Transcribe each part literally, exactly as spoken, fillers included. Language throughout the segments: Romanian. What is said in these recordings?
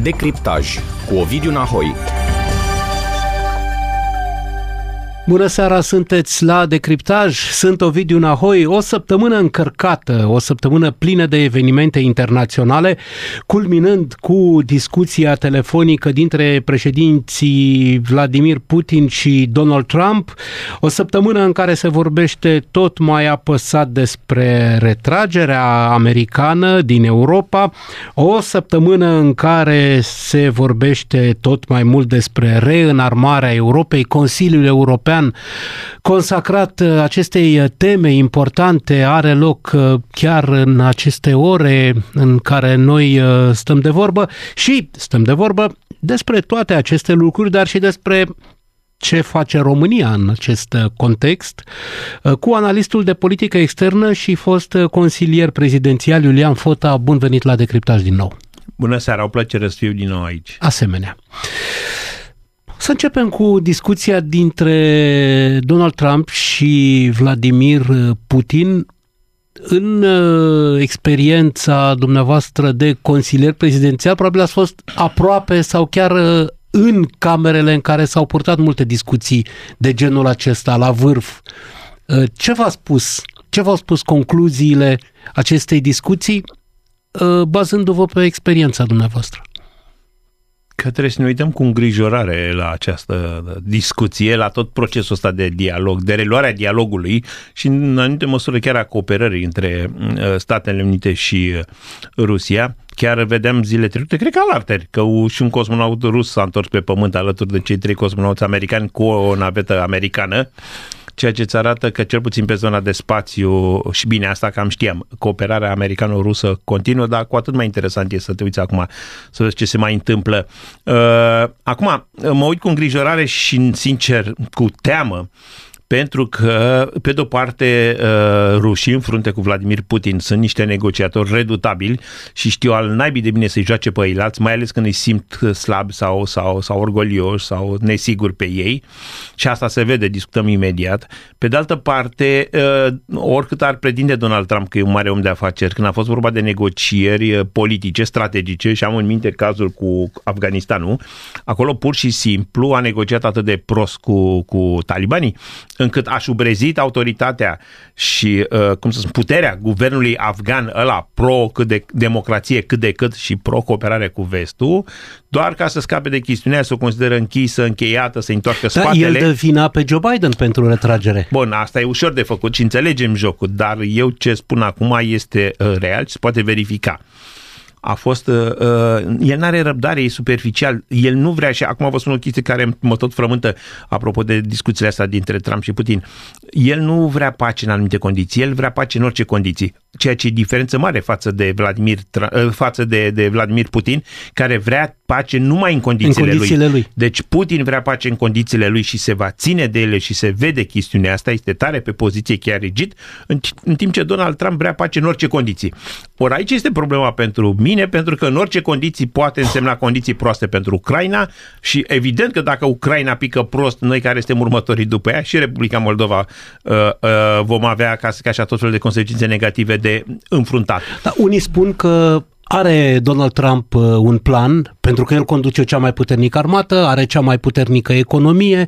Decriptaj cu Ovidiu Nahoi. Bună seara, sunteți la Decriptaj, sunt Ovidiu Nahoi. O săptămână încărcată, o săptămână plină de evenimente internaționale, culminând cu discuția telefonică dintre președinții Vladimir Putin și Donald Trump, o săptămână în care se vorbește tot mai apăsat despre retragerea americană din Europa, o săptămână în care se vorbește tot mai mult despre reînarmarea Europei. Consiliul European consacrat acestei teme importante are loc chiar în aceste ore în care noi stăm de vorbă și stăm de vorbă despre toate aceste lucruri, dar și despre ce face România în acest context, cu analistul de politică externă și fost consilier prezidențial Iulian Fota. Bun venit la Decriptaj din nou. Bună seara, o plăcere să fiu din nou aici. Asemenea. Să începem cu discuția dintre Donald Trump și Vladimir Putin. În uh, experiența dumneavoastră de consilier prezidențial, probabil ați fost aproape sau chiar uh, în camerele în care s-au purtat multe discuții de genul acesta, la vârf. Uh, ce v-a spus? Ce v-au spus concluziile acestei discuții, uh, bazându-vă pe experiența dumneavoastră? Că trebuie să ne uităm cu îngrijorare la această discuție, la tot procesul ăsta de dialog, de reluarea dialogului și în anumite măsură chiar a cooperării între Statele Unite și Rusia. Chiar vedeam zile trecute, cred că alarteri, că și un cosmonaut rus s-a întors pe pământ alături de cei trei cosmonauți americani cu o navetă americană, ceea ce îți arată că cel puțin pe zona de spațiu, și bine, asta cam știam, cooperarea americano-rusă continuă, dar cu atât mai interesant e să te uiți acum, să vezi ce se mai întâmplă. Acum, mă uit cu îngrijorare și, sincer, cu teamă, pentru că, pe de-o parte, rușii în frunte cu Vladimir Putin sunt niște negociatori redutabili și știu al naibii de bine să-i joace pe eilalți, mai ales când îi simt slabi sau, sau, sau orgolioși sau nesiguri pe ei. Și asta se vede, discutăm imediat. Pe de altă parte, oricât ar pretinde Donald Trump că e un mare om de afaceri, când a fost vorba de negocieri politice, strategice, și am în minte cazul cu Afganistanul, acolo pur și simplu a negociat atât de prost cu, cu talibanii, încât a șubrezit autoritatea și, uh, cum să spun, puterea guvernului afgan, ăla pro cât de democrație cât de cât și pro-cooperare cu vestul, doar ca să scape de chestiunea, să o consideră închisă, încheiată, să întoarcă spatele. Da, el dă vina pe Joe Biden pentru retragere. Bun, asta e ușor de făcut și înțelegem jocul, dar eu ce spun acum este uh, real și se poate verifica. A fost, uh, el n-are răbdare, e superficial, el nu vrea, și acum vă spun o chestie care mă tot frământă apropo de discuțiile astea dintre Trump și Putin. El nu vrea pace în anumite condiții, el vrea pace în orice condiții, ceea ce e diferență mare față de Vladimir, față de, de Vladimir Putin, care vrea pace numai în condițiile, în condițiile lui. lui. Deci Putin vrea pace în condițiile lui și se va ține de ele și se vede chestiunea asta, este tare pe poziție, chiar rigid, în, în timp ce Donald Trump vrea pace în orice condiții. Ori aici este problema pentru mine, pentru că în orice condiții poate însemna condiții proaste pentru Ucraina și evident că dacă Ucraina pică prost, noi care suntem următorii după ea și Republica Moldova uh, uh, vom avea ca, ca așa tot felul de consecințe negative de înfruntat. Da, unii spun că are Donald Trump un plan, pentru că el conduce cea mai puternică armată, are cea mai puternică economie,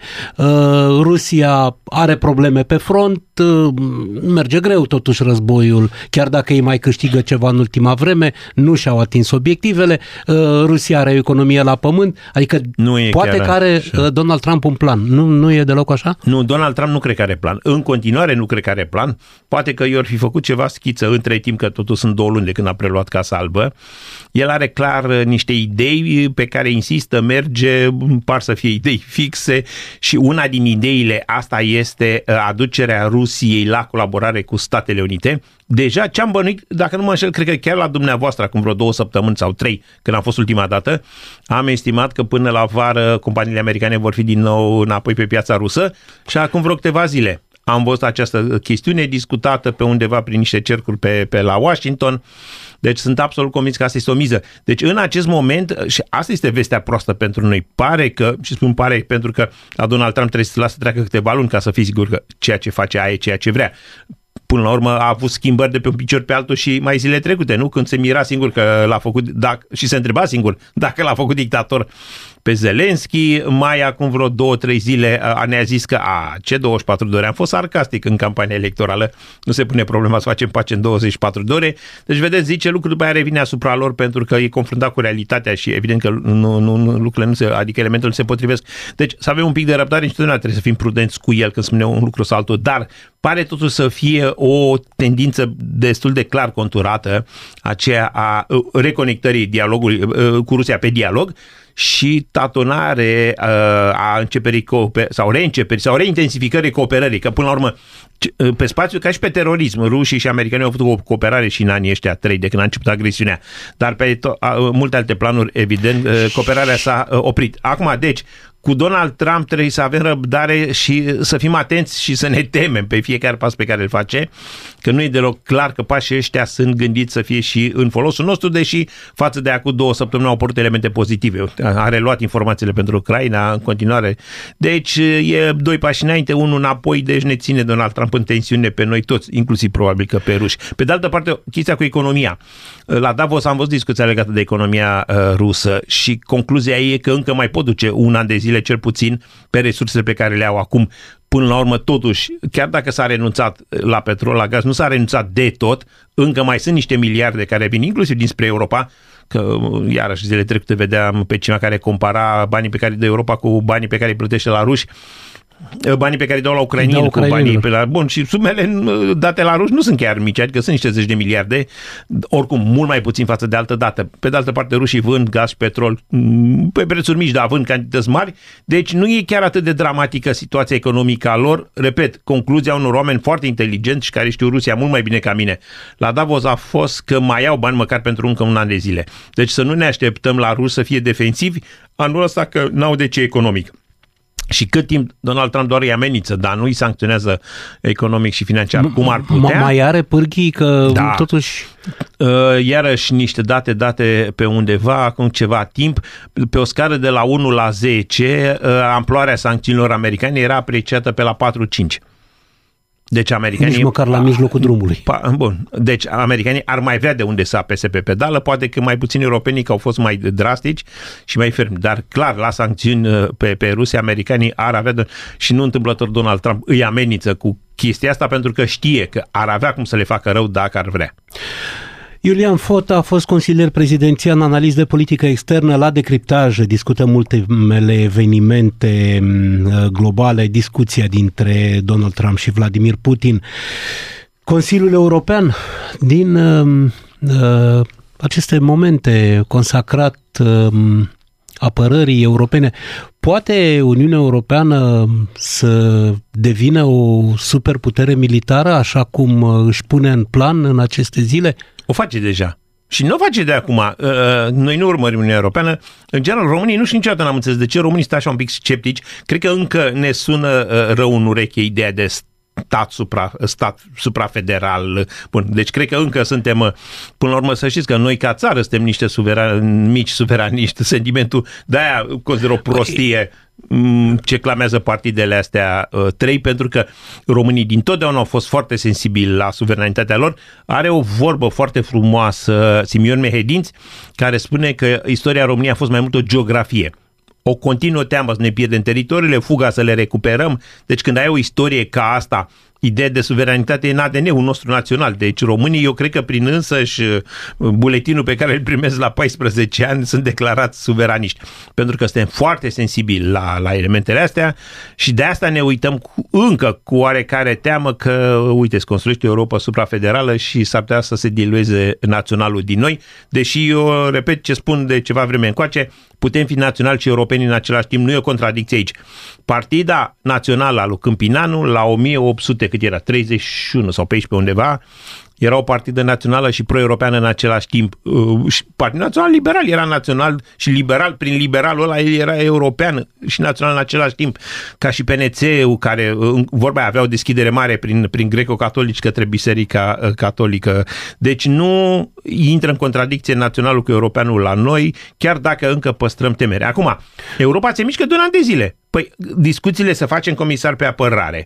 Rusia are probleme pe front, merge greu totuși războiul, chiar dacă ei mai câștigă ceva în ultima vreme, nu și-au atins obiectivele, Rusia are o economie la pământ, adică poate că are așa. Donald Trump un plan. Nu, nu e deloc așa? Nu, Donald Trump nu cred că are plan. În continuare nu cred că are plan. Poate că i-or fi făcut ceva schiță între timp, că totuși sunt două luni de când a preluat Casa Albă. El are clar niște idei pe care insistă, merge, par să fie idei fixe și una din ideile asta este aducerea Rusiei la colaborare cu Statele Unite. Deja ce-am bănuit, dacă nu mă înșel, cred că chiar la dumneavoastră, acum vreo două săptămâni sau trei, când am fost ultima dată, am estimat că până la vară companiile americane vor fi din nou înapoi pe piața rusă și acum vreo câteva zile am văzut această chestiune discutată pe undeva prin niște cercuri pe, pe la Washington. Deci sunt absolut convins că asta este o miză. Deci în acest moment, și asta este vestea proastă pentru noi, pare că, și spun pare pentru că la Donald Trump trebuie să lasă treacă câteva luni ca să fii sigur că ceea ce face aia e ceea ce vrea. până la urmă a avut schimbări de pe un picior pe altul și mai zile trecute, nu? Când se mira singur că l-a făcut, dacă, și se întreba singur dacă l-a făcut dictator pe Zelenski, mai acum vreo două, trei zile ne-a zis că a, ce douăzeci și patru de ore, am fost sarcastic în campania electorală, nu se pune problema să facem pace în douăzeci și patru de ore, deci vedeți, zice lucruri, după aia revine asupra lor pentru că e confruntat cu realitatea și evident că nu, nu, lucrurile nu se, adică elementele nu se potrivesc. Deci să avem un pic de răbdare și întotdeauna trebuie să fim prudenți cu el când spune un lucru sau altul, dar pare totuși să fie o tendință destul de clar conturată, aceea a reconectării dialogului cu Rusia pe dialog și tatonare uh, a începerii cooper- sau reînceperii sau reintensificării cooperării, că până la urmă pe spațiu, ca și pe terorism, rușii și americanii au făcut o cooperare și în anii ăștia trei de când a început agresiunea, dar pe to- a, multe alte planuri, evident, uh, cooperarea s-a uh, oprit. Acum, deci, cu Donald Trump trebuie să avem răbdare și să fim atenți și să ne temem pe fiecare pas pe care îl face, că nu e deloc clar că pașii ăștia sunt gândiți să fie și în folosul nostru, deși față de acum două săptămâni au apărut elemente pozitive. A reluat informațiile pentru Ucraina în continuare. Deci e doi pași înainte, unul înapoi, deci ne ține Donald Trump în tensiune pe noi toți, inclusiv probabil că pe ruși. Pe de altă parte, chestia cu economia. La Davos am văzut discuția legată de economia uh, rusă și concluzia e că încă mai pot duce un an de zile cel puțin pe resursele pe care le au acum. Până la urmă, totuși, chiar dacă s-a renunțat la petrol, la gaz, nu s-a renunțat de tot, încă mai sunt niște miliarde care vin, inclusiv dinspre Europa, că iarăși zile trecute vedeam pe cineva care compara banii pe care îi dă Europa cu banii pe care îi plătește la ruși, banii pe care îi dau la ucrainieni cu banii pe la... Bun, și sumele date la ruși nu sunt chiar mici, adică sunt niște zeci de miliarde, oricum mult mai puțin față de altă dată. Pe de altă parte, rușii vând gaz și petrol pe prețuri mici, dar vând cantități mari, deci nu e chiar atât de dramatică situația economică a lor. Repet, concluzia unor oameni foarte inteligenți și care știu Rusia mult mai bine ca mine la Davos a fost că mai au bani măcar pentru încă un an de zile. Deci să nu ne așteptăm la ruși să fie defensivi anul ăsta, că n-au de ce economic. Și cât timp Donald Trump doar îi amenință, dar nu îi sancționează economic și financiar, cum ar putea. Mai are pârghii că da. Totuși... Iarăși niște date date pe undeva, acum ceva timp, pe o scară de la unu la zece, amploarea sancțiunilor americane era apreciată pe la patru cinci. Deci americanii... Nici măcar la mijlocul drumului. Pa, bun, deci americanii ar mai vrea de unde să apese pe pedală, poate că mai puțini europenii că au fost mai drastici și mai fermi, dar clar, la sancțiuni pe, pe Rusia, americanii ar avea de... și nu întâmplător Donald Trump îi amenință cu chestia asta pentru că știe că ar avea cum să le facă rău dacă ar vrea. Iulian Fota a fost consilier prezidențial, analist de politică externă la Decriptaj. Discutăm multele evenimente globale, discuția dintre Donald Trump și Vladimir Putin. Consiliul European, din uh, aceste momente consacrat uh, apărării europene, poate Uniunea Europeană să devină o superputere militară, așa cum își pune în plan în aceste zile? O face deja. Și nu o face de acum. Noi nu urmărim Uniunea Europeană. În general, românii nu știu niciodată, n-am înțeles de ce românii stau așa un pic sceptici. Cred că încă ne sună rău în ureche ideea de stat, supra, stat suprafederal. Bun, deci cred că încă suntem, până la urmă să știți că noi ca țară suntem niște suverani, mici suveraniști. Sentimentul de-aia consider o prostie ce clamează partidele astea uh, trei, pentru că românii dintotdeauna au fost foarte sensibili la suveranitatea lor. Are o vorbă foarte frumoasă Simion Mehedinți, care spune că istoria României a fost mai mult o geografie. O continuă teamă să ne pierdem teritoriile, fuga să le recuperăm. Deci când ai o istorie ca asta, ideea de suveranitate e în A D N-ul nostru național. Deci românii, eu cred că prin însăși buletinul pe care îl primesc la paisprezece ani, sunt declarați suveraniști. Pentru că suntem foarte sensibili la, la elementele astea și de asta ne uităm cu, încă cu oarecare teamă că, uite, se construiește Europa suprafederală și s-ar putea să se dilueze naționalul din noi. Deși eu repet ce spun de ceva vreme încoace, putem fi naționali și europeni în același timp, nu e o contradicție aici. Partida Națională a lui Câmpinanu, la o mie opt sute, cât era, treizeci și unu sau pe aici pe undeva, era o partidă națională și pro-europeană în același timp. Partidul Național Liberal era național și liberal, prin liberalul ăla el era european și național în același timp, ca și P N C-ul, care, vorba aia, avea o deschidere mare prin, prin greco-catolici către Biserica Catolică. Deci nu intră în contradicție naționalul cu europeanul la noi, chiar dacă încă păstrăm temere. Acum, Europa se mișcă de un an de zile. Păi, discuțiile să facem comisar pe apărare,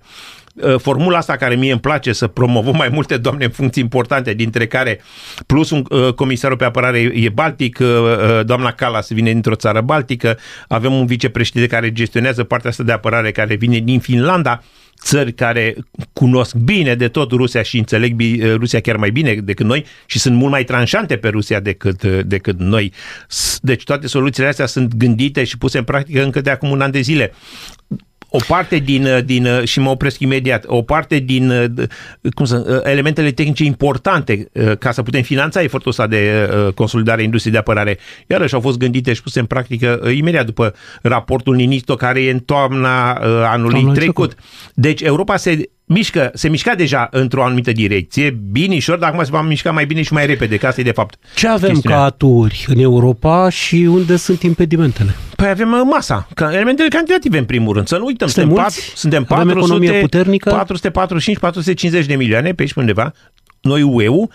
formula asta care mie îmi place, să promovăm mai multe doamne în funcții importante, dintre care plus un comisar pe apărare e baltic, doamna Kallas vine dintr-o țară baltică, avem un vicepreședinte care gestionează partea asta de apărare care vine din Finlanda, țări care cunosc bine de tot Rusia și înțeleg Rusia chiar mai bine decât noi și sunt mult mai tranșante pe Rusia decât, decât noi. Deci toate soluțiile astea sunt gândite și puse în practică încă de acum un an de zile. O parte din, din, și mă opresc imediat, o parte din cum să, elementele tehnice importante ca să putem finanța efortul ăsta de consolidare a industriei de apărare, iarăși au fost gândite și puse în practică imediat după raportul Ninisto, care e în toamna anului Toamna trecut. Deci Europa se mișcă, se mișca deja într-o anumită direcție, binișor, dar acum se va mișca mai bine și mai repede, că asta e de fapt Ce avem chestiunea. ca aturi în Europa și unde sunt impedimentele? Păi avem masa, elementele cantitative în primul rând, să nu uităm, suntem, patru, suntem patru sute, patru sute patruzeci și cinci patru sute cincizeci de milioane pe aici undeva, noi U E-ul,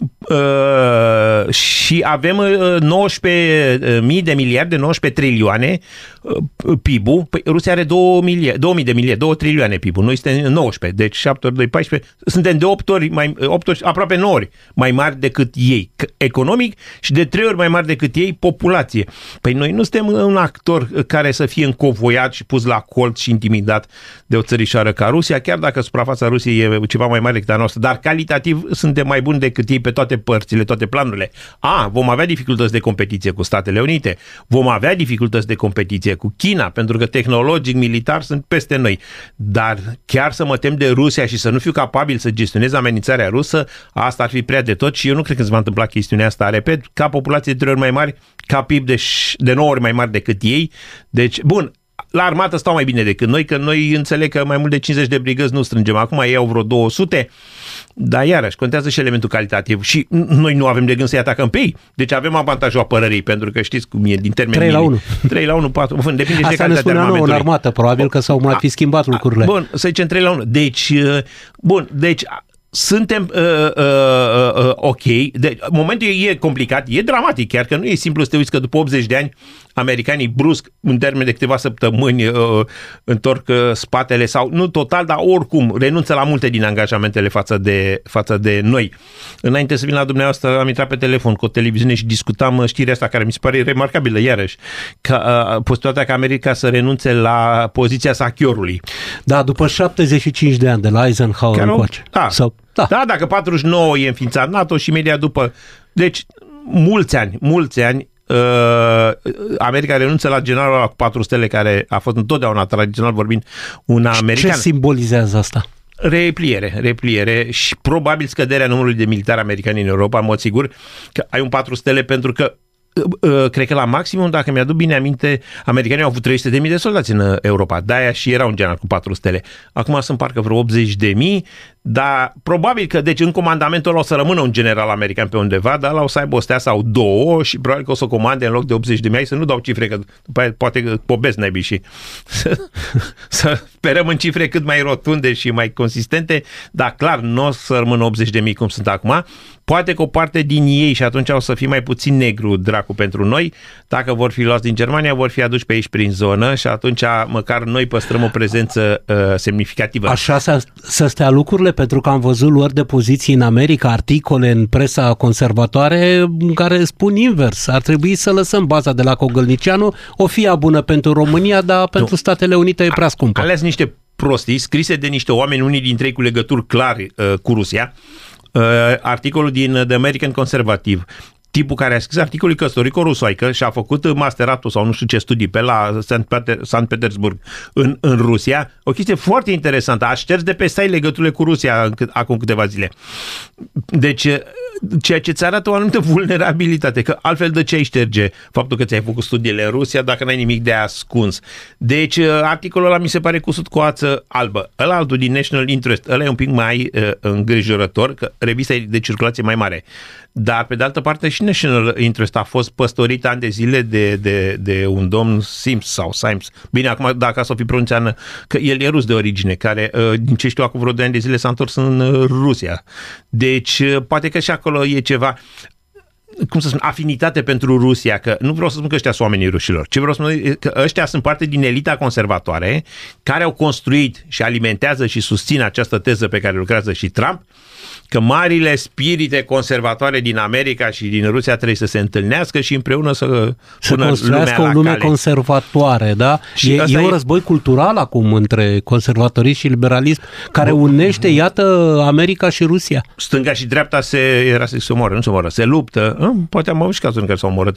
uh, și avem uh, nouăsprezece mii de miliarde, nouăsprezece trilioane uh, P I B-ul. Păi Rusia are două mii de miliarde, două trilioane P I B-ul. Noi suntem nouăsprezece, deci șapte ori doi, paisprezece. Suntem de opt ori, mai, opt ori, aproape nouă ori mai mari decât ei, economic, și de trei ori mai mari decât ei, populație. Păi noi nu suntem un actor care să fie încovoiat și pus la colț și intimidat de o țărișoară ca Rusia, chiar dacă suprafața Rusiei e ceva mai mare decât a noastră, dar calitativ suntem mai buni decât ei pe toate părțile, toate planurile. A, vom avea dificultăți de competiție cu Statele Unite, vom avea dificultăți de competiție cu China, pentru că tehnologic, militar sunt peste noi. Dar chiar să mă tem de Rusia și să nu fiu capabil să gestionez amenințarea rusă, asta ar fi prea de tot și eu nu cred că se va întâmpla chestiunea asta. Repet, ca populație de trei ori mai mari, ca P I B de, de nouă ori mai mari decât ei. Deci, bun, la armată stau mai bine decât noi, că noi înțeleg că mai mult de cincizeci de brigăzi nu strângem. Acum ei au vreo două sute, dar iarăși contează și elementul calitativ și noi nu avem de gând să-i atacăm pe ei. Deci avem avantajul apărării, pentru că știți cum e din termeni trei la unu. trei la unu, patru, depinde și de Asta ne spunea nouă în armată, probabil că s-au mai fi schimbat lucrurile. Bun, să zicem trei la unu. Deci, bun, deci suntem uh, uh, uh, ok. Deci, momentul e complicat, e dramatic chiar, că nu e simplu să te uiți că după optzeci de ani americanii brusc, în termen de câteva săptămâni, uh, întorc uh, spatele sau, nu total, dar oricum renunță la multe din angajamentele față de, față de noi. Înainte să vin la dumneavoastră, am intrat pe telefon cu o televiziune și discutam știrea asta care mi se pare remarcabilă, iarăși, că uh, posibilitatea ca America să renunțe la poziția sachiorului. Da, după șaptezeci și cinci de ani de la Eisenhower încoace. Da. Sau Da. da, dacă patruzeci și nouă e înființat NATO și imediat după. Deci, mulți ani, mulți ani, uh, America renunță la generalul cu patru stele, care a fost întotdeauna, tradițional vorbind, una americană. Ce simbolizează asta? Repliere, repliere și probabil scăderea numărului de militari americani în Europa, în mod sigur, că ai un patru stele pentru că cred că la maximum, dacă mi-aduc bine aminte, americanii au avut trei sute de mii de soldați în Europa, de-aia și era un general cu patru stele. Acum sunt parcă vreo optzeci de mii, dar probabil că, deci, în comandamentul ăla o să rămână un general american pe undeva, dar ăla o să aibă o stea sau două și probabil că o să o comande în loc de optzeci de mii, să nu dau cifre, că după aia poate pobesc naibii și să sperăm în cifre cât mai rotunde și mai consistente, dar clar, nu o să rămână optzeci de mii cum sunt acum. Poate că o parte din ei, și atunci o să fie mai puțin negru dracu pentru noi, dacă vor fi luați din Germania, vor fi aduși pe aici prin zonă și atunci măcar noi păstrăm o prezență uh, semnificativă. Așa să, să stea lucrurile, pentru că am văzut luări de poziții în America, articole în presa conservatoare care spun invers. Ar trebui să lăsăm baza de la Cogălnicianu, o fie bună pentru România, dar pentru nu. Statele Unite e prea scumpă. A ales niște prostii scrise de niște oameni, unii dintre ei cu legături clare uh, cu Rusia. Uh, articolul din The American Conservative, tipul care a scris articolul căsătorit cu o rusoaică și a făcut masteratul sau nu știu ce studii pe la Sankt Petersburg în, în Rusia, o chestie foarte interesantă, a șters de pe site legăturile cu Rusia acum câteva zile. Deci, ceea ce ți arată o anumită vulnerabilitate, că altfel de ce ai șterge faptul că ți-ai făcut studiile în Rusia dacă n-ai nimic de ascuns. Deci, articolul ăla mi se pare cusut cu ață albă. Ăla altul din National Interest, ăla e un pic mai uh, îngrijorător, că revista e de circulație mai mare. Dar, pe de altă parte, și National Interest a fost păstorit ani de zile de, de, de un domn Sims sau Sims. Bine, acum, dacă s-o fi pronunțat, că el e rus de origine, care, din ce știu, acum vreo doi ani de zile s-a întors în Rusia. Deci, poate că și acolo e ceva. cum să spun, afinitate pentru Rusia, că nu vreau să spun că ăștia sunt oamenii rușilor, ci vreau să spun că ăștia sunt parte din elita conservatoare care au construit și alimentează și susțin această teză pe care lucrează și Trump, că marile spirite conservatoare din America și din Rusia trebuie să se întâlnească și împreună să să construiască o lume cale. conservatoare, da? Și e, e un război e... cultural acum între conservatorism și liberalism care Bă, unește, iată, America și Rusia. Stânga și dreapta se, era să se omoră, nu se omoră, se luptă. Poate am avut și cazuri în care s-au omorât.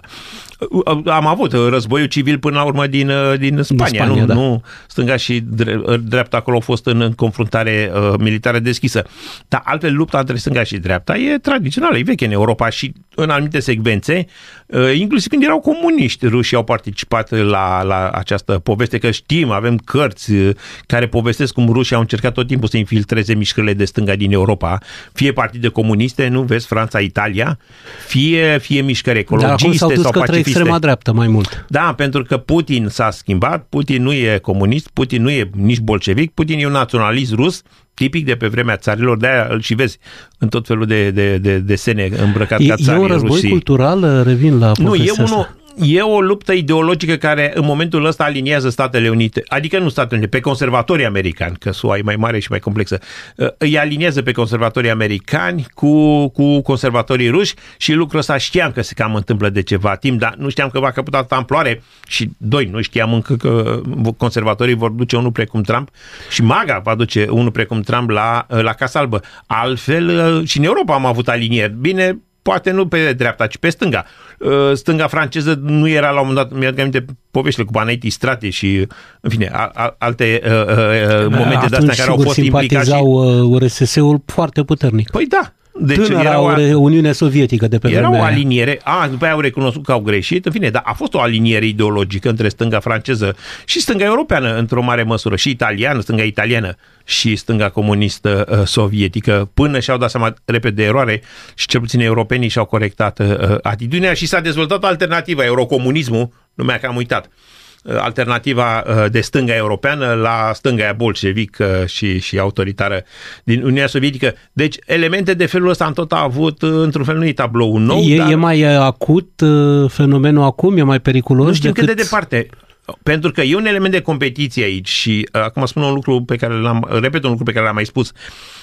Am avut războiul civil până la urmă din, din Spania, din Spania nu, da. nu? Stânga și dreapta acolo au fost în, în confruntare uh, militară deschisă. Dar altfel lupta între stânga și dreapta e tradițională, e veche în Europa și în anumite secvențe, uh, inclusiv când erau comuniști, rușii au participat la, la această poveste, că știm, avem cărți uh, care povestesc cum rușii au încercat tot timpul să infiltreze mișcările de stânga din Europa, fie partide comuniste, nu vezi, Franța, Italia, fie, fie mișcări ecologiste sau pacifiste. Extrema dreaptă mai mult. Da, pentru că Putin s-a schimbat, Putin nu e comunist, Putin nu e nici bolșevic, Putin e un naționalist rus, tipic de pe vremea țarilor, de-aia îl și vezi în tot felul de, de, de desene îmbrăcat e, ca țarii E un război Rusii. cultural, revin la Nu, e unul, asta. E o luptă ideologică care în momentul ăsta aliniază Statele Unite, adică nu Statele Unite, pe conservatorii americani, că S U A e mai mare și mai complexă, îi aliniază pe conservatorii americani cu, cu conservatorii ruși și lucrul ăsta știam că se cam întâmplă de ceva timp, dar nu știam că va căpăta atâta amploare și, doi, nu știam încă că conservatorii vor duce unul precum Trump și MAGA va duce unul precum Trump la, la Casa Albă. Altfel, și în Europa am avut alinieri. Bine, poate nu pe dreapta, ci pe stânga. Stânga franceză nu era la un moment dat, mi-aduc aminte poveștile cu Panaiti Strate și, în fine, a, a, alte uh, uh, momente de astea care au fost implicați. Atunci, R S S-ul foarte puternic. Păi da. Deci Tânăra o Uniune Sovietică de pe era vremea o aia. aliniere, a, după aia au recunoscut că au greșit, în fine, dar a fost o aliniere ideologică între stânga franceză și stânga europeană, într-o mare măsură, și italiană, stânga italiană și stânga comunistă uh, sovietică, până și-au dat seama repede de eroare și cel puțin europenii și-au corectat uh, atitudinea și s-a dezvoltat o alternativă, eurocomunismul, lumea că am uitat, alternativa de stânga europeană la stânga aia bolșevică și, și autoritară din Uniunea Sovietică. Deci elemente de felul ăsta am tot avut, într-un fel nu e tablou nou. E, dar... e mai acut fenomenul acum? E mai periculos? Nu știm decât... cât de departe. Pentru că e un element de competiție aici și acum spun un lucru pe care l-am, repet un lucru pe care l-am mai spus.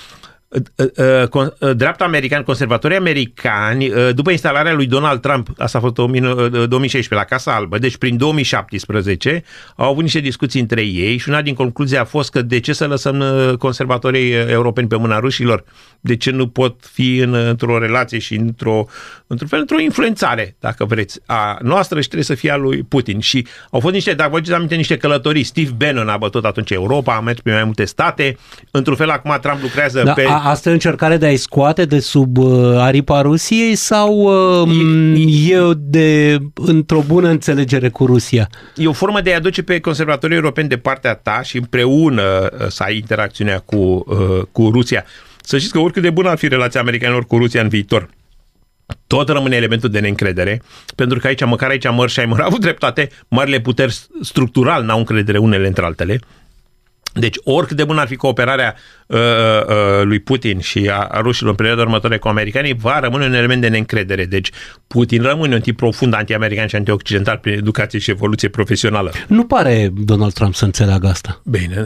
Dreapta americană, conservatorii americani, după instalarea lui Donald Trump, asta a fost două mii șaisprezece la Casa Albă, deci prin două mii șaptesprezece, au avut niște discuții între ei și una din concluzii a fost că de ce să lăsăm conservatorii europeni pe mâna rușilor? De ce nu pot fi în, într-o relație și într-o, într-un fel, într-o influențare, dacă vreți, a noastră și trebuie să fie a lui Putin. Și au fost niște, dacă vă aduceți aminte, niște călătorii. Steve Bannon a bătut atunci Europa, a mers pe mai multe state. Într-un fel, acum Trump lucrează da, pe... A, asta e o încercare de a-i scoate de sub uh, aripa Rusiei sau uh, e, e de, într-o bună înțelegere cu Rusia? E o formă de a aduce pe conservatorii europeni de partea ta și împreună uh, să ai interacțiunea cu, uh, cu Rusia. Să știți că oricât de bună ar fi relația americanilor cu Rusia în viitor, tot rămâne elementul de neîncredere, pentru că aici, măcar aici Mărșaimer a avut dreptate, marile puteri structural n-au încredere unele între altele. Deci oricât de bună ar fi cooperarea uh, uh, lui Putin și a, a rușilor în perioada următoare cu americanii, va rămâne un element de neîncredere. Deci Putin rămâne un tip profund anti-american și anti-occidental prin educație și evoluție profesională. Nu pare Donald Trump să înțeleagă asta. Bine...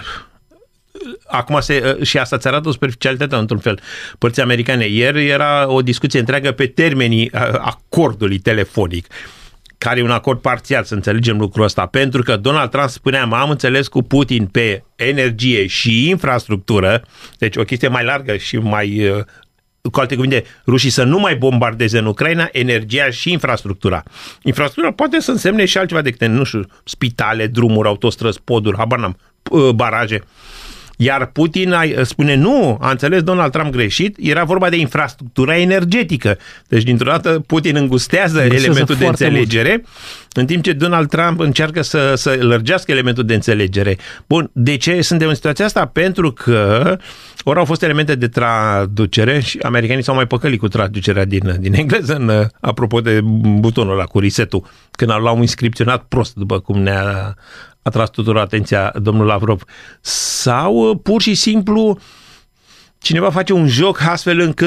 Acum se, și asta ți arată o superficialitate într-un fel. Părții americane. Ieri era o discuție întreagă pe termenii acordului telefonic, care e un acord parțial, să înțelegem lucrul ăsta, pentru că Donald Trump spunea, am înțeles cu Putin pe energie și infrastructură, deci o chestie mai largă și mai... Cu alte cuvinte, rușii să nu mai bombardeze în Ucraina energia și infrastructura. Infrastructura poate să însemne și altceva decât, nu știu, spitale, drumuri, autostrăzi, poduri, habar n-am, baraje. Iar Putin spune, nu, a înțeles Donald Trump greșit, era vorba de infrastructura energetică. Deci, dintr-o dată, Putin îngustează elementul de înțelegere, mult. În timp ce Donald Trump încearcă să, să lărgească elementul de înțelegere. Bun, de ce suntem în situația asta? Pentru că ori au fost elemente de traducere și americanii s-au mai păcălit cu traducerea din, din engleză, în, apropo de butonul ăla cu reset-ul, când l-au inscripționat prost, după cum ne-a a tras tuturor atenția domnul Lavrov, sau pur și simplu cineva face un joc astfel încât să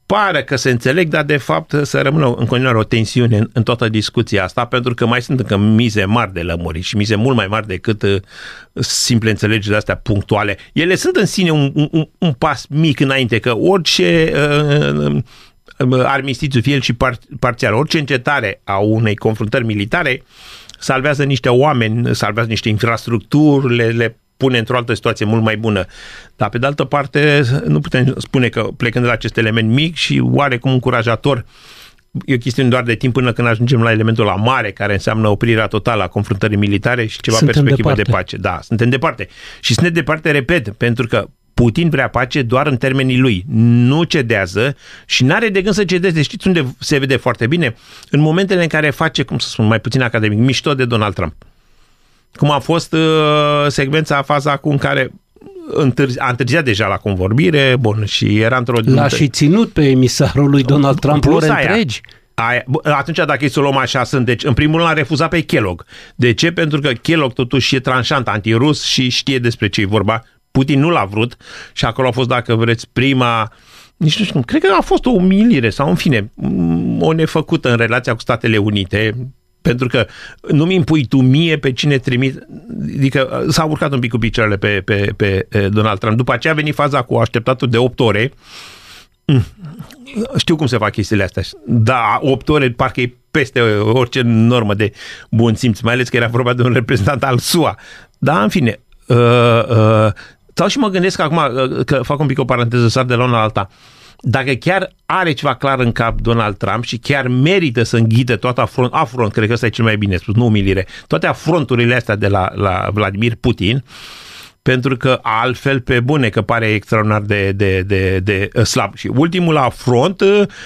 pare că se înțeleg, dar de fapt să rămână în continuare o tensiune în, în toată discuția asta, pentru că mai sunt încă mize mari de lămuri și mize mult mai mari decât uh, simple înțelegeri de astea punctuale. Ele sunt în sine un, un, un pas mic înainte, că orice uh, armistițiu, fie el și par, parțial, orice încetare a unei confruntări militare salvează niște oameni, salvează niște infrastructuri, le, le pune într-o altă situație mult mai bună. Dar, pe de altă parte, nu putem spune că plecând de la acest element mic și oarecum încurajator, e o chestiune doar de timp până când ajungem la elementul la mare, care înseamnă oprirea totală a confruntării militare și ceva suntem perspectivă departe. de pace. Da, suntem departe. Și suntem departe, repet, pentru că Putin vrea pace doar în termenii lui. Nu cedează și n-are de gând să cedeze. Știți unde se vede foarte bine? În momentele în care face, cum să spun, mai puțin academic, mișto de Donald Trump. Cum a fost uh, secvența, faza acum în care întârzi, a întârziat deja la convorbire, bun, și era într-o... L-a și ținut pe emisarul lui Donald Trump ore întregi. Aia, atunci, dacă e să o luăm așa, sunt. Deci, în primul rând, l-a refuzat pe Kellogg. De ce? Pentru că Kellogg totuși e tranșant antirus și știe despre ce e vorba. Putin nu l-a vrut și acolo a fost, dacă vreți, prima... Nici nu știu, cred că a fost o umilire sau, în fine, o nefăcută în relația cu Statele Unite, pentru că nu-mi impui tu mie pe cine trimit, adică s-a urcat un pic cu picioarele pe, pe, pe Donald Trump. După aceea a venit faza cu așteptatul de opt ore. Știu cum se fac chestiile astea. Da, opt ore parcă e peste orice normă de bun simț, mai ales că era vorba de un reprezentant al S U A. Dar, în fine, uh, uh, sau și mă gândesc acum, uh, că fac un pic o paranteză, sar de la una la alta, dacă chiar are ceva clar în cap Donald Trump și chiar merită să înghite toată afront, afront, cred că ăsta e cel mai bine spus, nu umilire, toate afronturile astea de la, la Vladimir Putin, pentru că altfel, pe bune, că pare extraordinar de, de, de, de slab. Și ultimul afront,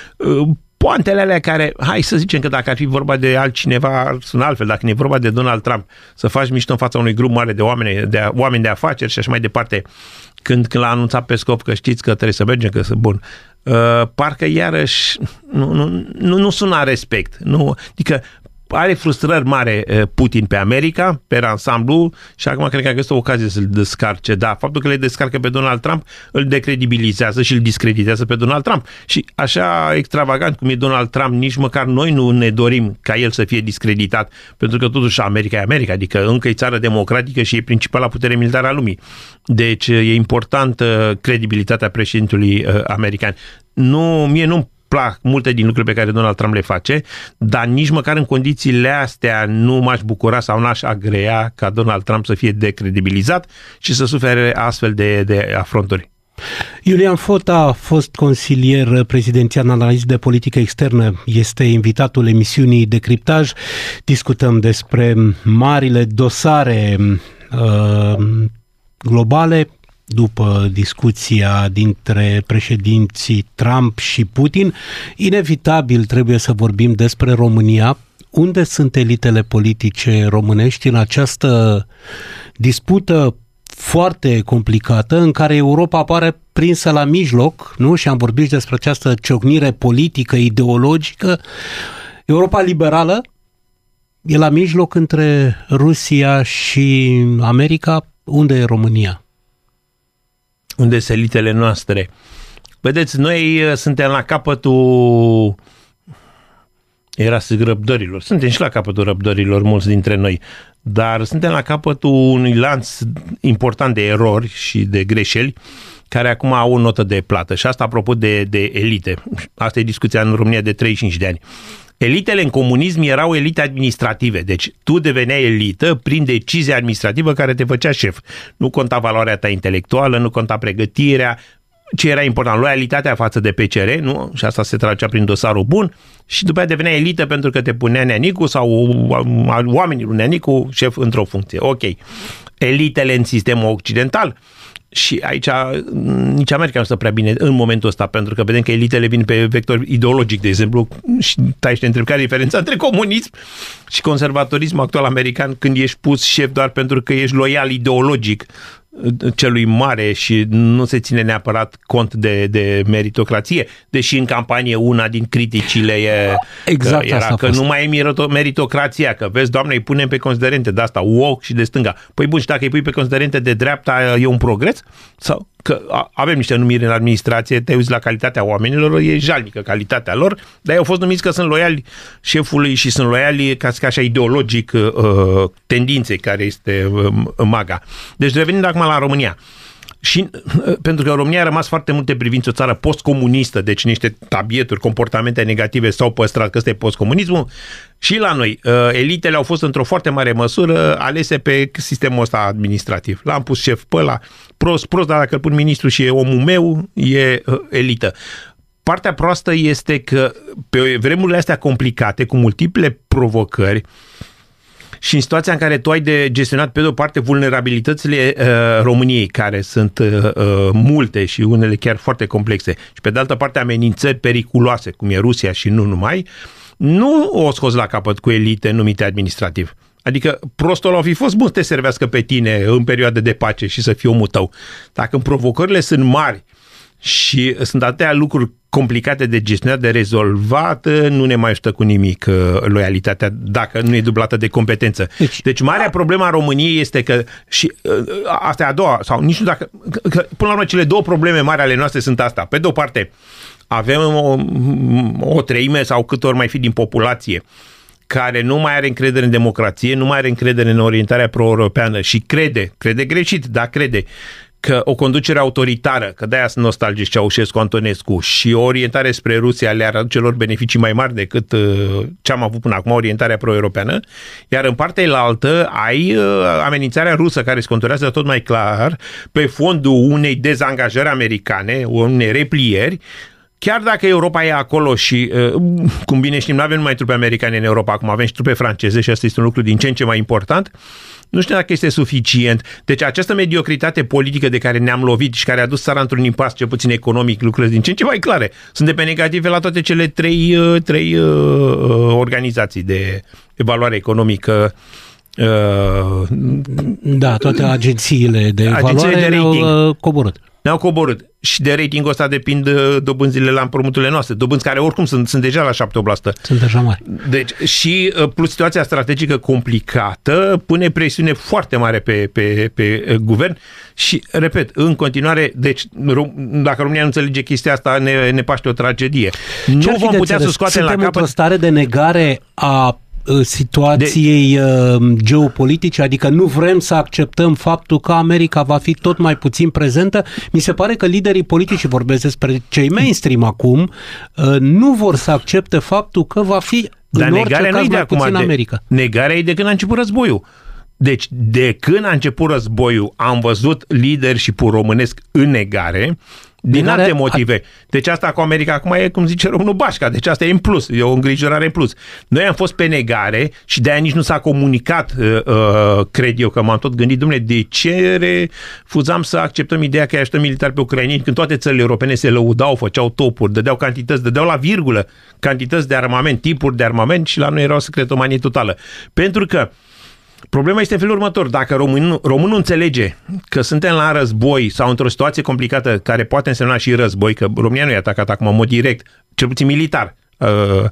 poantele alea care, hai să zicem că dacă ar fi vorba de altcineva, sunt altfel, dacă e vorba de Donald Trump, să faci mișto în fața unui grup mare de oameni de, oameni de afaceri și așa mai departe, când, când l-a anunțat pe scop că știți că trebuie să mergem, că sunt bun, uh, parcă iarăși nu, nu, nu, nu suna respect. Nu, adică are frustrări mare Putin pe America, pe ansamblu, și acum cred că a găsit o ocazie să-l descarce. Da, faptul că le descarcă pe Donald Trump îl decredibilizează și îl discreditează pe Donald Trump. Și așa extravagant cum e Donald Trump, nici măcar noi nu ne dorim ca el să fie discreditat, pentru că totuși America e America, adică încă e țară democratică și e principala putere militară a lumii. Deci e importantă credibilitatea președintelui american. Nu, mie nu plac multe din lucrurile pe care Donald Trump le face, dar nici măcar în condițiile astea nu m-aș bucura sau n-aș agrea ca Donald Trump să fie decredibilizat și să sufere astfel de, de afronturi. Iulian Fota a fost consilier prezidențial în analiză de politică externă, este invitatul emisiunii Decriptaj. Discutăm despre marile dosare uh, globale, după discuția dintre președinții Trump și Putin. Inevitabil trebuie să vorbim despre România. Unde sunt elitele politice românești în această dispută foarte complicată în care Europa apare prinsă la mijloc, nu? Și am vorbit și despre această ciocnire politică, ideologică. Europa liberală e la mijloc între Rusia și America. Unde e România? Unde sunt elitele noastre? Vedeți, noi suntem la capătul era răbdărilor. Suntem și la capătul răbdărilor, mulți dintre noi, dar suntem la capătul unui lanț important de erori și de greșeli care acum au o notă de plată. Și asta apropo de, de elite. Asta e discuția în România de treizeci și cinci de ani. Elitele în comunism erau elite administrative, deci tu deveneai elită prin decizie administrativă care te făcea șef. Nu conta valoarea ta intelectuală, nu conta pregătirea, ce era important, loialitatea față de P C R, nu? Și asta se traducea prin dosarul bun, și după aceea deveneai elită pentru că te punea Neanicu sau oamenii lui Neanicu șef într-o funcție. Ok. Elitele în sistemul occidental. Și aici nici America nu stă prea bine în momentul ăsta, pentru că vedem că elitele vin pe vector ideologic, de exemplu, și tai și te întreb care e diferența între comunism și conservatorismul actual american, când ești pus șef doar pentru că ești loial ideologic celui mare și nu se ține neapărat cont de, de meritocrație, deși în campanie una din criticile e, exact că era că nu mai e meritocrația, că vezi, Doamne, îi punem pe considerente de asta, woke și de stânga. Păi bun, și dacă îi pui pe considerente de dreapta, e un progres? Sau că avem niște numiri în administrație, te uiți la calitatea oamenilor, e jalnică calitatea lor, dar ei au fost numiți că sunt loiali șefului și sunt loiali ca, ca așa ideologic uh, tendinței care este uh, MAGA. Deci revenind acum la România. Și pentru că România a rămas foarte multe privințe o țară postcomunistă, deci niște tabieturi, comportamente negative s-au păstrat, că ăsta e postcomunismul, și la noi elitele au fost într-o foarte mare măsură alese pe sistemul ăsta administrativ. L-am pus șef pe ăla, prost, prost, dar dacă îl pun ministru și e omul meu, e elită. Partea proastă este că pe vremurile astea complicate, cu multiple provocări, și în situația în care tu ai de gestionat pe de o parte vulnerabilitățile uh, României, care sunt uh, multe și unele chiar foarte complexe, și pe de altă parte amenințări periculoase, cum e Rusia și nu numai, nu o scoți la capăt cu elite numite administrativ. Adică prostul o fi fost bun să te servească pe tine în perioade de pace și să fii omul tău. Dacă provocările sunt mari și sunt atâtea lucruri complicate de gestionat, de rezolvat, nu ne mai ajută cu nimic loialitatea dacă nu e dublată de competență. Deci, deci marea problemă a României este că, și asta e a doua, sau nici nu dacă, că, până la urmă cele două probleme mari ale noastre sunt asta. Pe de o parte, avem o, o treime sau cât ori mai fi din populație care nu mai are încredere în democrație, nu mai are încredere în orientarea pro-europeană și crede, crede greșit, dar crede că o conducere autoritară, că de-aia sunt nostalgici Ceaușescu, Antonescu, și o orientare spre Rusia le-ar aduce lor beneficii mai mari decât uh, ce am avut până acum, orientarea pro-europeană, iar în partea elaltă ai uh, amenințarea rusă care se conturează tot mai clar pe fondul unei dezangajări americane, unei replieri, chiar dacă Europa e acolo și, uh, cum bine știm, nu avem numai trupe americane în Europa, acum avem și trupe franceze și asta este un lucru din ce în ce mai important, nu știu dacă este suficient. Deci această mediocritate politică de care ne-am lovit și care a dus țara într-un impas, cel puțin economic, lucrurile din ce în ce mai clare, sunt de pe negative la toate cele trei, trei uh, organizații de evaluare economică. Uh, da, toate agențiile de evaluare ne-au coborât. Ne-au coborât. Și de ratingul ăsta depind dobânzile la împrumuturile noastre. Dobânzi care oricum sunt, sunt deja la șapte la sută. Sunt deja mari. Deci, și plus situația strategică complicată pune presiune foarte mare pe, pe, pe guvern și, repet, în continuare, deci dacă România nu înțelege chestia asta, ne, ne paște o tragedie. Ce nu vom putea să scoatem la capăt. Suntem într-o stare de negare a situației de... geopolitice, adică nu vrem să acceptăm faptul că America va fi tot mai puțin prezentă. Mi se pare că liderii politici, vorbesc despre cei mainstream acum, nu vor să accepte faptul că va fi Dar în orice caz mai puțin America. De, negarea e de când a început războiul. Deci, de când a început războiul, am văzut leadership-ul românesc în negare, din negare, alte motive. Deci asta cu America acum e, cum zice românul, bașca. Deci asta e în plus, e o îngrijorare în plus. Noi am fost pe negare și de-aia nici nu s-a comunicat, uh, uh, cred eu, că m-am tot gândit, dom'le, de ce refuzam să acceptăm ideea că îi ajutăm militar pe ucrainieni când toate țările europene se lăudau, făceau topuri, dădeau cantități, dădeau la virgulă cantități de armament, tipuri de armament și la noi era o secretomanie totală. Pentru că problema este în felul următor. Dacă românul, românul înțelege că suntem la război sau într-o situație complicată care poate însemna și război, că România nu e atacat acum în mod direct, cel puțin militar, uh,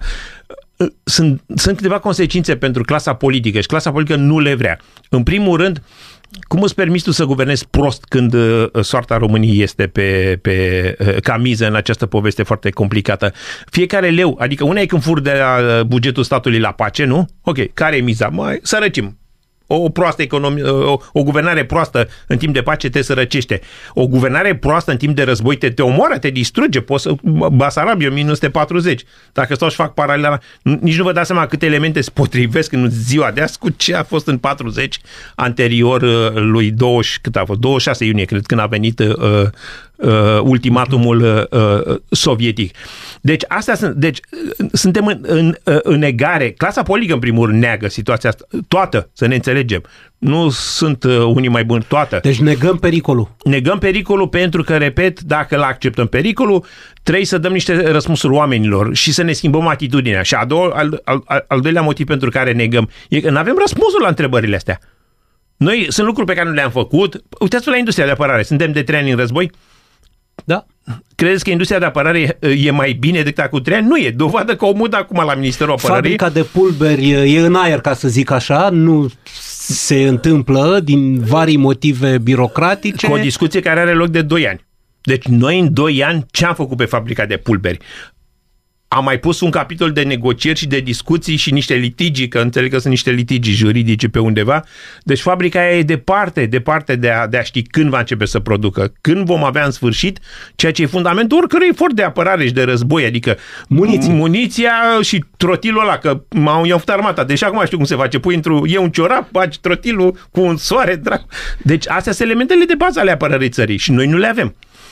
sunt, sunt câteva consecințe pentru clasa politică și clasa politică nu le vrea. În primul rând, cum îți permiți tu să guvernezi prost când uh, soarta României este pe, pe uh, camiză în această poveste foarte complicată? Fiecare leu, adică una e când furi de la bugetul statului la pace, nu? Ok, care e miza? Mai sărăcim. O proastă economie, o, o guvernare proastă în timp de pace te sărăcește. O guvernare proastă în timp de război te, te omoară, te distruge. Poți să... Basarabia, o mie nouă sute patruzeci. Dacă stau și fac paralela, nici nu vă dați seama câte elemente se potrivesc în ziua de azi cu ce a fost în patruzeci, anterior lui douăzeci, cât a fost? douăzeci și șase iunie, cred, când a venit uh, uh, ultimatumul uh, sovietic. Deci, astea sunt, deci, suntem în, în, în negare. Clasa politică, în primul rând, neagă situația asta. Toată, să ne înțelegem. Nu sunt uh, unii mai buni, toată. Deci negăm pericolul. Negăm pericolul pentru că, repet, dacă îl acceptăm pericolul, trebuie să dăm niște răspunsuri oamenilor și să ne schimbăm atitudinea. Și a doua, al, al, al doilea motiv pentru care negăm e că nu avem răspunsul la întrebările astea. Noi sunt lucruri pe care nu le-am făcut. Uitați-vă la industria de apărare. Suntem de trei ani în război? Da. Credeți că industria de apărare e mai bine decât acum trei ani? Nu e. Dovadă că o mut acum la Ministerul Apărării. Fabrica de pulberi e în aer, ca să zic așa, nu se întâmplă din vari motive birocratice. Cu o discuție care are loc de doi ani. Deci noi în doi ani ce am făcut pe fabrica de pulberi? Am mai pus un capitol de negocieri și de discuții și niște litigii, că înțeleg că sunt niște litigii juridice pe undeva. Deci fabrica aia e departe, departe de a, de a ști când va începe să producă, când vom avea în sfârșit ceea ce e fundamentul oricărui efort de apărare și de război, adică muniții. muniția și trotilul ăla, că m-au i-au făcut armata. Deci acum știu cum se face, pui într-un, e un ciorap, faci trotilul cu un soare, dracu. Deci astea sunt elementele de bază ale apărării țării și noi nu le avem.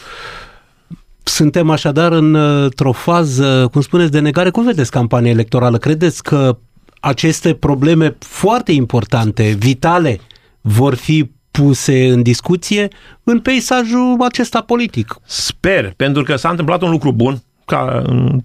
Suntem așadar într-o fază, cum spuneți, de negare. Cum vedeți campania electorală? Credeți că aceste probleme foarte importante, vitale, vor fi puse în discuție în peisajul acesta politic? Sper, pentru că s-a întâmplat un lucru bun, ca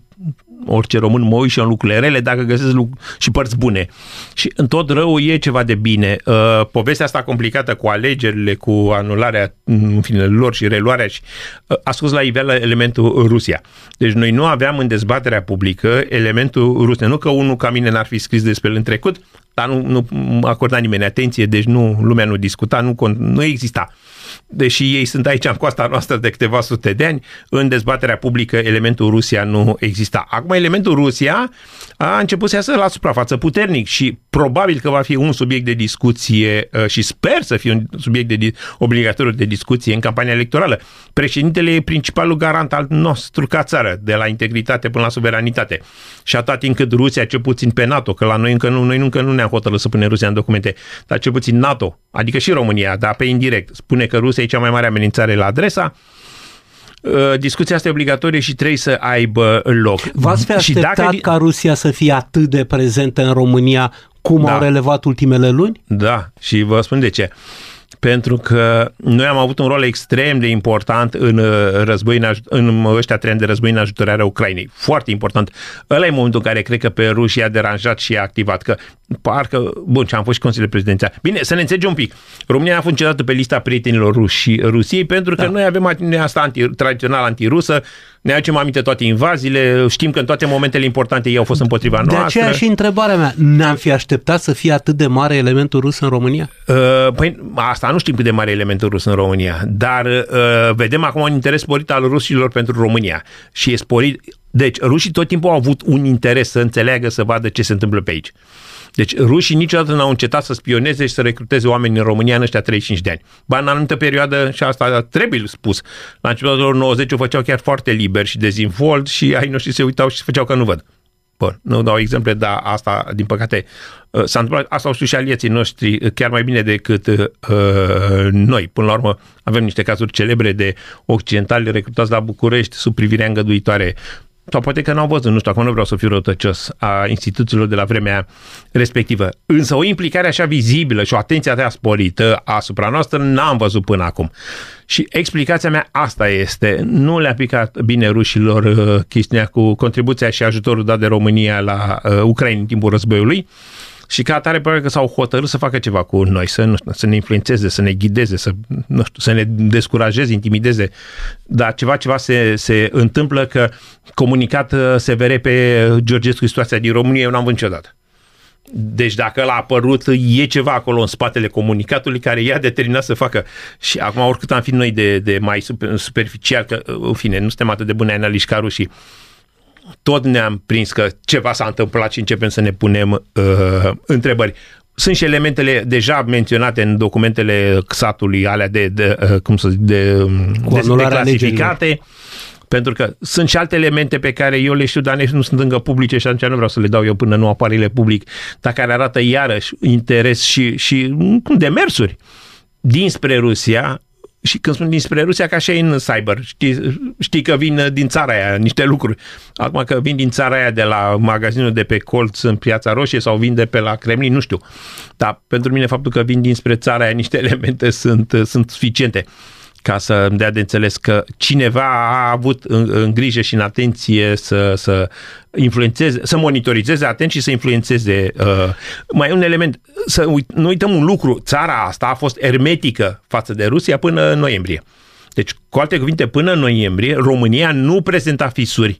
orice român mă uit și în lucrurile rele, dacă găsesc și părți bune. Și în tot rău e ceva de bine. Uh, povestea asta complicată cu alegerile, cu anularea în fine, lor și reluarea și uh, a scos la iveală elementul Rusia. Deci noi nu aveam în dezbaterea publică elementul Rusia. Nu că unul ca mine n-ar fi scris despre el în trecut, dar nu, nu acorda nimeni atenție, deci nu, lumea nu discuta, nu, nu exista. Deși ei sunt aici în coasta noastră de câteva sute de ani, în dezbaterea publică elementul Rusia nu exista. Acum elementul Rusia a început să iasă la suprafață puternic și probabil că va fi un subiect de discuție și sper să fie un subiect de, obligatoriu de discuție în campania electorală. Președintele e principalul garant al nostru ca țară, de la integritate până la suveranitate. Și atât timp cât Rusia, cel puțin pe NATO, că la noi încă nu, noi încă nu ne-am hotărât să punem Rusia în documente, dar cel puțin NATO, adică și România, dar pe indirect, spune că Rusia e cea mai mare amenințare la adresa, discuția asta e obligatorie și trebuie să aibă loc. V-ați fi așteptat dacă... ca Rusia să fie atât de prezentă în România cum da. au relevat ultimele luni? Da, și vă spun de ce. Pentru că noi am avut un rol extrem de important în război, în, aj- în ăștia trei ani de război în ajutorarea Ucrainei. Foarte important. Ăla e momentul în care cred că pe ruși i-a deranjat și i-a activat. Că parcă, bun, ce am fost și Consiliul Prezidențial. Bine, să ne înțelegem un pic. România a fost niciodată pe lista prietenilor ruși și Rusiei pentru că da. noi avem atitudinea asta anti, tradițional antirusă, ne aducem aminte toate invaziile, știm că în toate momentele importante ei au fost împotriva noastră. De aceea și întrebarea mea, ne-am fi așteptat să fie atât de mare elementul rus în România? Uh, păi asta nu știm cât de mare e elementul rus în România, dar uh, vedem acum un interes sporit al rușilor pentru România și e sporit. Deci rușii tot timpul au avut un interes să înțeleagă, să vadă ce se întâmplă pe aici. Deci rușii niciodată n-au încetat să spioneze și să recruteze oameni în România în ăștia treizeci și cinci de ani. Ba, în anumită perioadă, și asta trebuie spus, la începutul nouăzeci o făceau chiar foarte liber și dezinvolt și ai noștri se uitau și se făceau că nu văd. Bun, nu dau exemple, dar asta, din păcate, s-a întâmplat, asta au știut și alieții noștri chiar mai bine decât uh, noi. Până la urmă, avem niște cazuri celebre de occidentali recrutați la București sub privirea îngăduitoare sau poate că n-au văzut, nu știu, acum nu vreau să fiu răutăcios, a instituțiilor de la vremea respectivă. Însă o implicare așa vizibilă și o atenție atât sporită asupra noastră n-am văzut până acum. Și explicația mea asta este, nu le-a picat bine rușilor uh, chestiunea cu contribuția și ajutorul dat de România la uh, Ucraina în timpul războiului, și ca atare probabil că s-au hotărât să facă ceva cu noi, să, nu știu, să ne influențeze, să ne ghideze, să, nu știu, să ne descurajeze, intimideze. Dar ceva, ceva se, se întâmplă că comunicat S V R pe Georgescu situația din România, eu n-am văzut niciodată. Deci dacă ăla a apărut, e ceva acolo în spatele comunicatului care i-a determinat să facă. Și acum, oricât am fi noi de, de mai super, superficial, că, în fine, nu suntem atât de buni analiști ca rușii, tot ne-am prins că ceva s-a întâmplat și începem să ne punem uh, întrebări. Sunt și elementele deja menționate în documentele C S A T-ului, alea de, de, uh, cum să zic, de, de, de clasificate, pentru că sunt și alte elemente pe care eu le știu, dar nu sunt încă publice și atunci nu vreau să le dau eu până nu apar ele public, dar care arată iarăși interes și, și demersuri dinspre Rusia. Și când spun dinspre Rusia, ca și în cyber, știi, știi că vin din țara aia niște lucruri. Acum că vin din țara aia de la magazinul de pe colț în Piața Roșie sau vin de pe la Kremlin, nu știu. Dar pentru mine faptul că vin dinspre țara aia niște elemente sunt, sunt suficiente ca să îmi dea de înțeles că cineva a avut în, în grijă și în atenție să, să influențeze, să monitorizeze atent și să influențeze. Uh, mai e un element, să uit, nu uităm un lucru, țara asta a fost ermetică față de Rusia până în noiembrie. Deci, cu alte cuvinte, până în noiembrie, România nu prezenta fisuri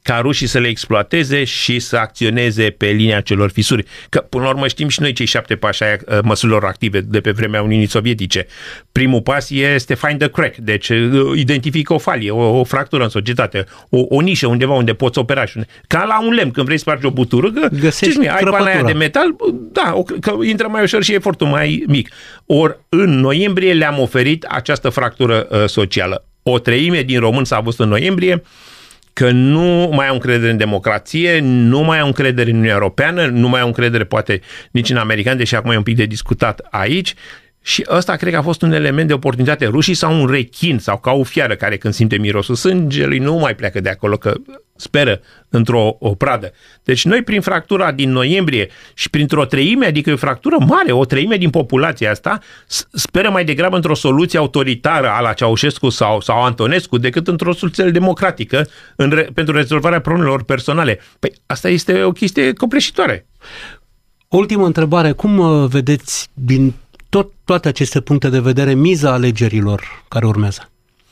ca rușii să le exploateze și să acționeze pe linia celor fisuri. Că, până la urmă, știm și noi cei șapte pași ai măsurilor active de pe vremea Uniunii Sovietice. Primul pas este find the crack, deci identifică o falie, o, o fractură în societate, o, o nișă undeva unde poți opera. Ca la un lemn, când vrei să spargi o butură, găsești ai pana aia de metal, da, o, că intră mai ușor și efortul mai mic. Ori în noiembrie le-am oferit această fractură uh, socială. O treime din români s-a văzut în noiembrie că nu mai au încredere în democrație, nu mai au încredere în Uniunea Europeană, nu mai au încredere poate nici în americani, deși acum e un pic de discutat aici. Și ăsta cred că a fost un element de oportunitate. Rușii sau un rechin sau ca o fiară care când simte mirosul sângelui nu mai pleacă de acolo, că speră într-o o pradă. Deci noi prin fractura din noiembrie și printr-o treime, adică e o fractură mare, o treime din populația asta, speră mai degrabă într-o soluție autoritară a la Ceaușescu sau, sau Antonescu decât într-o soluție democratică în re, pentru rezolvarea problemelor personale. Păi asta este o chestie copleșitoare. Ultimă întrebare. Cum vedeți din tot, toate aceste puncte de vedere miza alegerilor care urmează?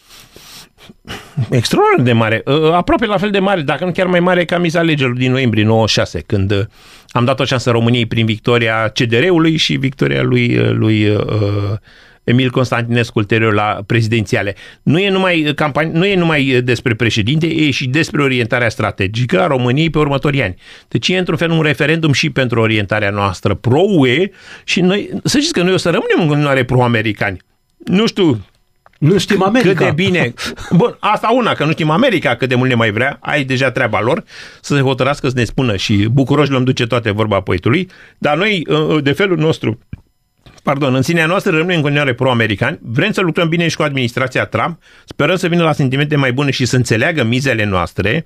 Extraordinar de mare, aproape la fel de mare, dacă nu chiar mai mare ca miza alegerilor din noiembrie nouăzeci și șase, când am dat o șansă României prin victoria C D R-ului și victoria lui, lui uh, Emil Constantinescu ulterior la prezidențiale. Nu e numai campanie, nu e numai despre președinte, e și despre orientarea strategică a României pe următorii ani. Deci e într-un fel un referendum și pentru orientarea noastră pro-U E și noi, să știți că noi o să rămânem în continuare pro-americani. Nu știu Nu știm America. Cât de bine. Bun, asta una, că nu știm America cât de mult ne mai vrea, ai deja treaba lor să se hotărască să ne spună și bucuroși le-am duce toate, vorba poetului, dar noi, de felul nostru, pardon, în sinea noastră rămânem în continuare pro-americani, vrem să lucrăm bine și cu administrația Trump, sperăm să vină la sentimente mai bune și să înțeleagă mizele noastre.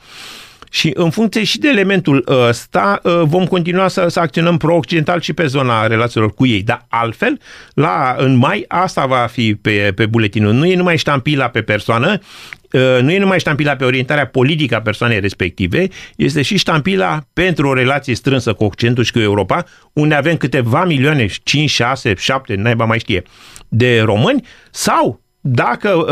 Și în funcție și de elementul ăsta vom continua să, să acționăm pro-occidental și pe zona relațiilor cu ei. Dar altfel, la, în mai, asta va fi pe, pe buletinul. Nu e numai ștampila pe persoană, nu e numai ștampila pe orientarea politică a persoanei respective, este și ștampila pentru o relație strânsă cu Occidentul și cu Europa, unde avem câteva milioane, cinci, șase, șapte, naiba mai știe, de români, sau dacă,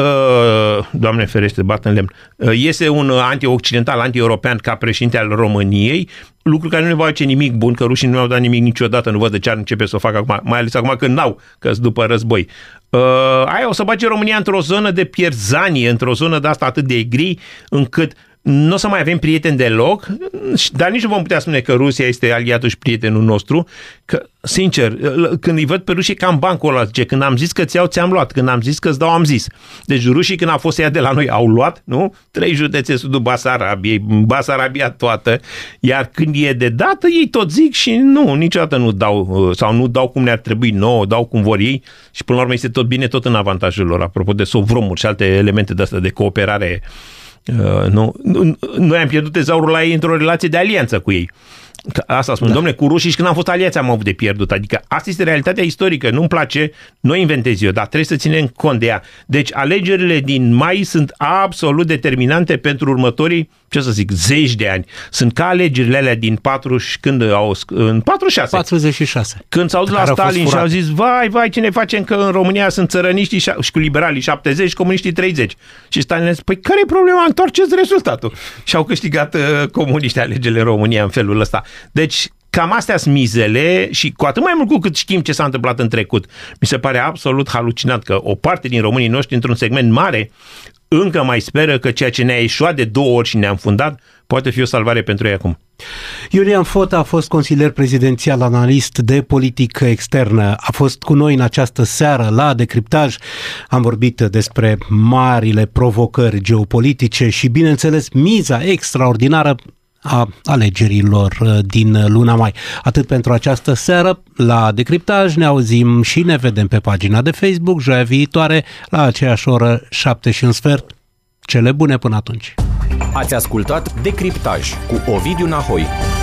Doamne ferește, bat în lemn, iese un anti-occidental, anti-european ca președinte al României, lucru care nu ne va face nimic bun, că rușii nu au dat nimic niciodată, nu văd de ce ar începe să o facă acum, mai ales acum când n-au, că-s după război. Aia o să bage România într-o zonă de pierzanie, într-o zonă de asta atât de gri, încât nu o să mai avem prieteni deloc, dar nici nu vom putea spune că Rusia este aliatul și prietenul nostru, că, sincer, când îi văd pe rușii ca în bancul ăla, zice, când am zis că ți-au, ți-am luat, când am zis că îți dau, am zis. Deci rușii când a fost să ia de la noi au luat, nu? Trei județe sudul Basarabiei, Basarabia toată, iar când e de dată, ei tot zic și nu, niciodată nu dau, sau nu dau cum ne-ar trebui nouă, dau cum vor ei și până la urmă este tot bine, tot în avantajul lor, apropo de sovromuri și alte elemente de astea de cooperare. Uh, nu, noi am pierdut tezaurul la ei într-o relație de alianță cu ei. Asta spun, da. Dom'le, cu rușii și când am fost aliați am avut de pierdut. Adică asta este realitatea istorică, nu-mi place, nu inventez eu, dar trebuie să ținem cont de ea. Deci alegerile din mai sunt absolut determinante pentru următorii, ce să zic, zeci de ani. Sunt ca alegerile alea din patru și când au, în patruzeci și șase. patruzeci și șase. Când s-au dus la Stalin și au zis, vai, vai, ce ne facem că în România sunt țărăniștii și cu liberalii șaptezeci și comuniștii treizeci. Și Stalin a zis, păi care e problema? Întoarceți rezultatul. Și au câștigat uh, comuniștii alegerile în România în felul ăsta. Deci, cam astea sunt mizele și cu atât mai mult cu cât știm ce s-a întâmplat în trecut. Mi se pare absolut halucinant că o parte din românii noștri, într-un segment mare, încă mai speră că ceea ce ne-a ieșuat de două ori și ne-a înfundat poate fi o salvare pentru ei acum. Iulian Fota a fost consilier prezidențial, analist de politică externă. A fost cu noi în această seară la Decriptaj. Am vorbit despre marile provocări geopolitice și, bineînțeles, miza extraordinară a alegerilor din luna mai. Atât pentru această seară la Decriptaj. Ne auzim și ne vedem pe pagina de Facebook joia viitoare la aceeași oră, șapte și un sfert. Cele bune până atunci! Ați ascultat Decriptaj cu Ovidiu Nahoi.